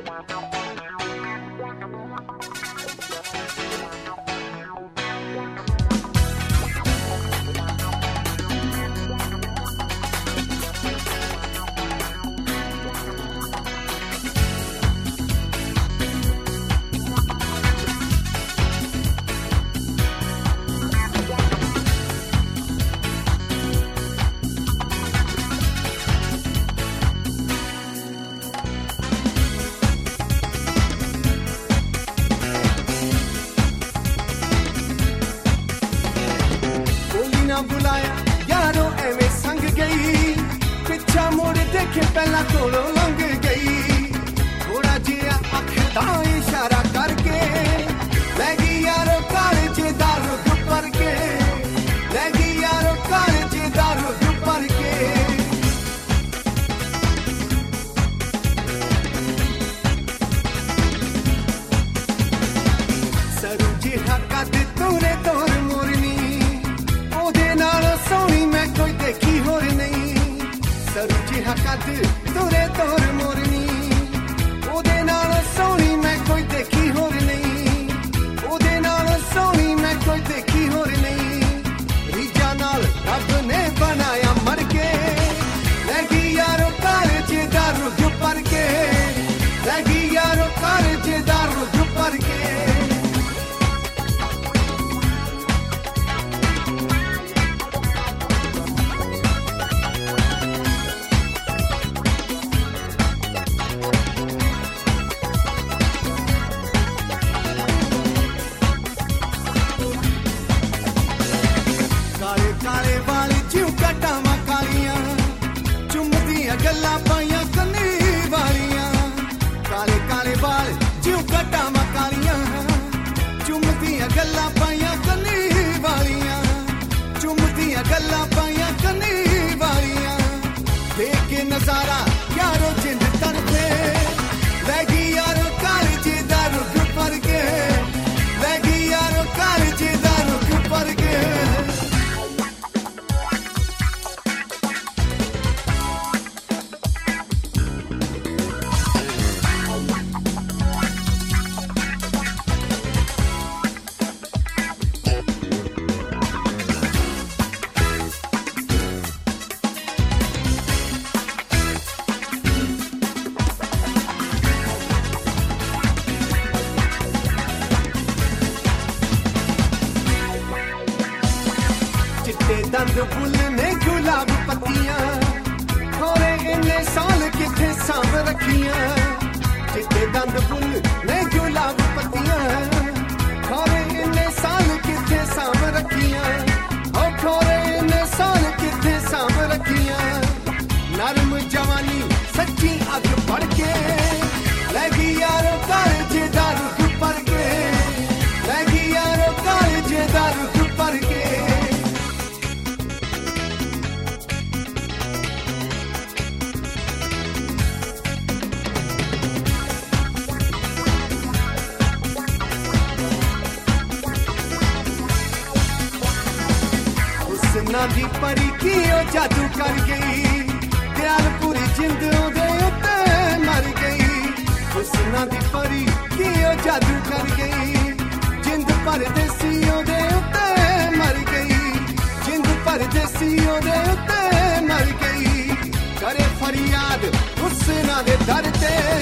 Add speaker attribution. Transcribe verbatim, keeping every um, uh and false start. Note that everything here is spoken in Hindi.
Speaker 1: बुलाया यारों एवे संग गई, पिछा मुड़ देखे पहला कोलों लंघ गई। थोड़ा जिया अखदा इशारा करके लगी यारों कालजे दारू दुपर के, लगी यारों कालजे दारू दुपर के। सरू जिहा कद तूने तोर मोरनी, सोनी मैं कोई देखी होर नहीं। सरू जिहा कद तोरे तोर मोरनी, ओदे नाल सोनी मैं कोई देखी होर नहीं। ओदे नाल सोनी मैं कोई देखी होर नहीं। रीजा नाल रब ने बनाया मर के, लगी यारो कालजे दारू दुपर के, लगी यारो कालजे दारू दुपर के। काले वाले जिउ कटावा कालियां, चुमदियां गल्लां पाइयां कन्नी वालियां। काले काले वाले जिउ कटावा कालियां, चुमदियां गल्लां पाइयां कन्नी वालियां। चुमदियां गल्लां पाइयां कन्नी वालियां। देख के नजारा यारो जिंद तरफे, लगी यारो कालजे दारू दुपर के, लगी यारो कालजे दारू दुपर के। दंद फुल ने गुलाब पत्तियां, खोरे इन्ने साल किथे सांभ रखियां। चिट्टे दंद फुल ने गुलाब पत्तियां, खोरे इन्ने साल किथे सांभ रखियां। ओ खोरे इन्ने साल किथे सांभ रखियां। नरम जवानी सच्ची अग बढ़ के, लगी यारो कालजे दारू दुपर के, लगी यारो कालजे दारू दुपर के। ना दी परी की ओ जादू कर गई, प्यार पूरी जिंद ओदे उत्ते मर गई। हुस्ना दी परी की ओ जादू कर गई, जिंद परदेसी ओदे उत्ते मर गई। जिंद परदेसी ओदे उत्ते मर गई। करे फरियाद हुस्ना दे दर ते,